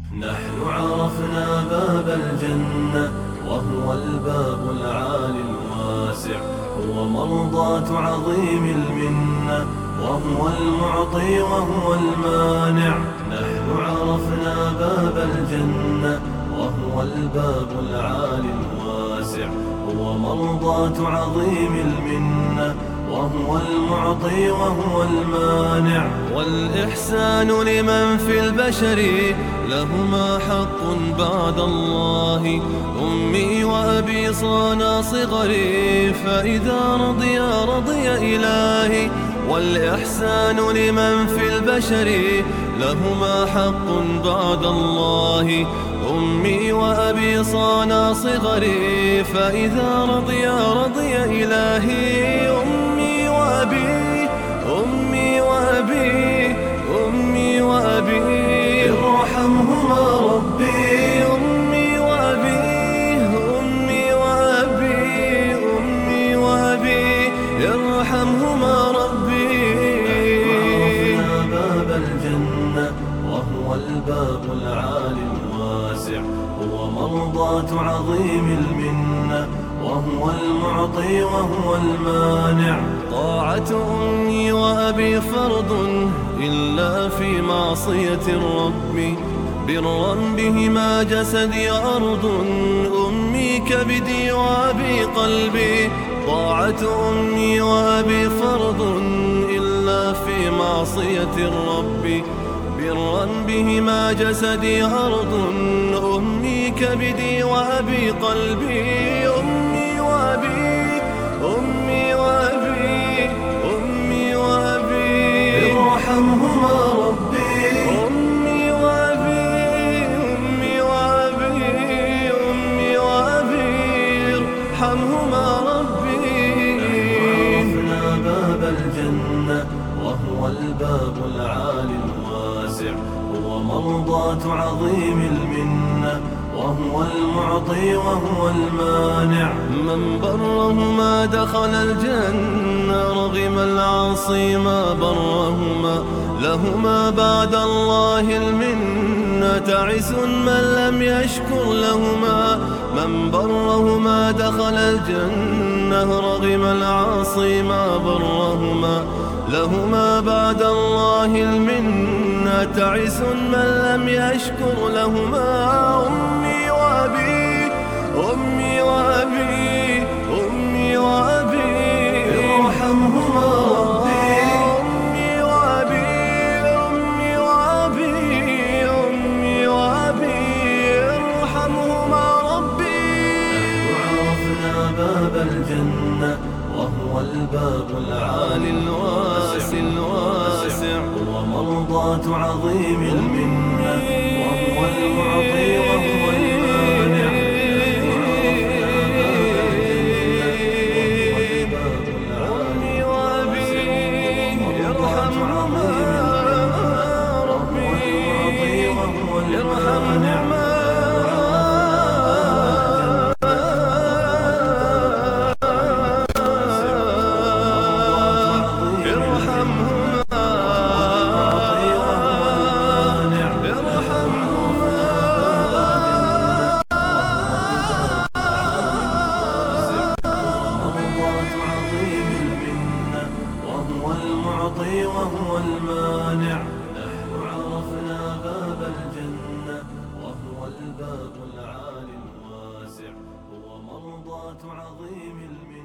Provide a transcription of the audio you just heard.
نحن عرفنا باب الجنة وهو الباب العالي الواسع، هو مرضاة عظيم المنة وهو المعطي وهو المانع. نحن عرفنا باب الجنة وهو الباب العالي الواسع، هو مرضاة عظيم المنة وهو المعطي وهو المانع. والإحسان لمن في البشر لهما حق بعد الله، أمي وأبي صانا صغري فإذا رضي إلهي. والإحسان لمن في البشر لهما حق بعد الله، أمي وأبي صانا صغري فإذا رضي إلهي. أمي وأبي ارحمهما ربي. أمي وأبي ارحمهما ربي. عرفنا باب الجنة وهو الباب العالي الواسع، هو مرضاة عظيم المنة وهو المعطي وهو المانع. طاعة أمي وأبي فرض إلا في معصية الرب، برا بهما جسدي أرض، أمي كبدي وأبي قلبي. طاعة أمي وأبي فرض إلا في معصية الرب، برا بهما جسدي أرض، أمي كبدي وأبي قلبي. أمي وأبي ارحمهما ربي. أمي وأبي ارحمهما ربي. عرفنا باب الجنة وهو الباب العالي الواسع، هو مرضاة عظيم المنة وهو المعطي وهو المانع. من برهما دخل الجنة، رغم العاصي ما برهما، لهما بعد الله المنة، تعس من لم يشكر لهما. من برهما دخل الجنة، رغم العاصي ما برهما، لهما بعد الله المنة، تعس من لم يشكر لهما. أمي وأبي ارحمهما ربي. أمي وأبي ارحمهما ربي. نحن عرفنا باب الجنة وهو الباب العالي الواسع، هو مرضاة عظيم المنة وهو المعطي وهو المانع. وهو المانع. نحن عرفنا باب الجنة وهو الباب العالي الواسع، هو مرضاة عظيم المنة.